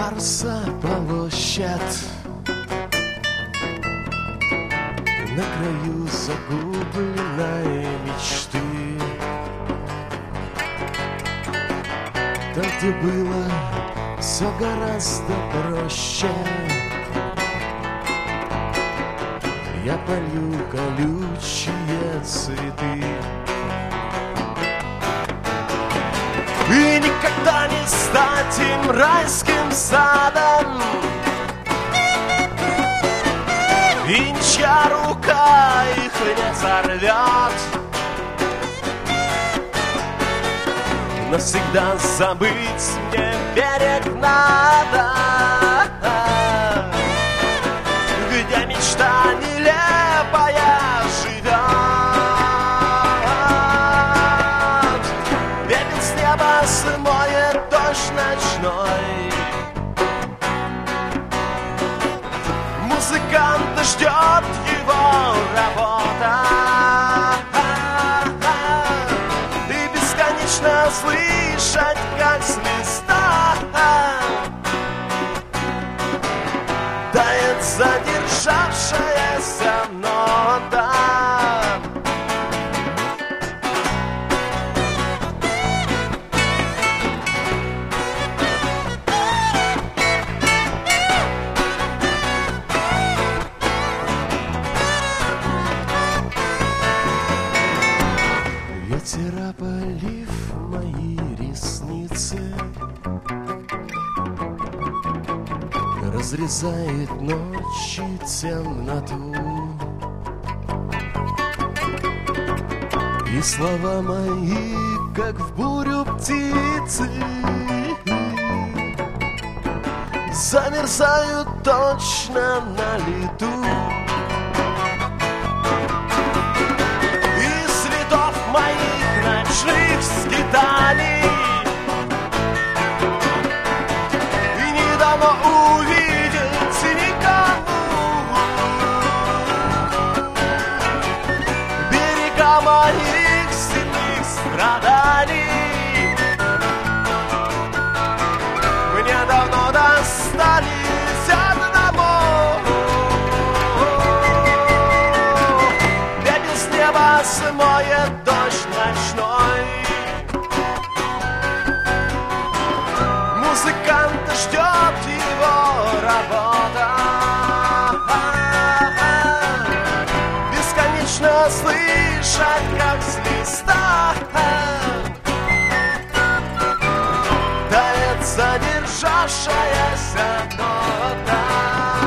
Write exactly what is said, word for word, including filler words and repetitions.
Марса площадь, на краю загубленной мечты. Там, где было все гораздо проще, я полью колючие цветы. И никогда не стать им райским садом, и ничья рука их не сорвет. Навсегда забыть мне берег надо, где мечта нелепая живет. Пепел с неба смоет дождь ночной, музыканта ждет его работа. И бесконечно слышать, как с листа тает задержавшаяся нота. Ветер, опалив мои ресницы, разрезает ночи темноту. И слова мои, как в бурю птицы, замерзают точно на лету. Из следов моих ночных скитаний и не дано увидеть никому берега моих сильных страданий. Мне давно достались одному. Пепел с неба смоет дождь ночной, музыканта ждет его работа. Бесконечно слышать, как с листа тает задержавшаяся нота.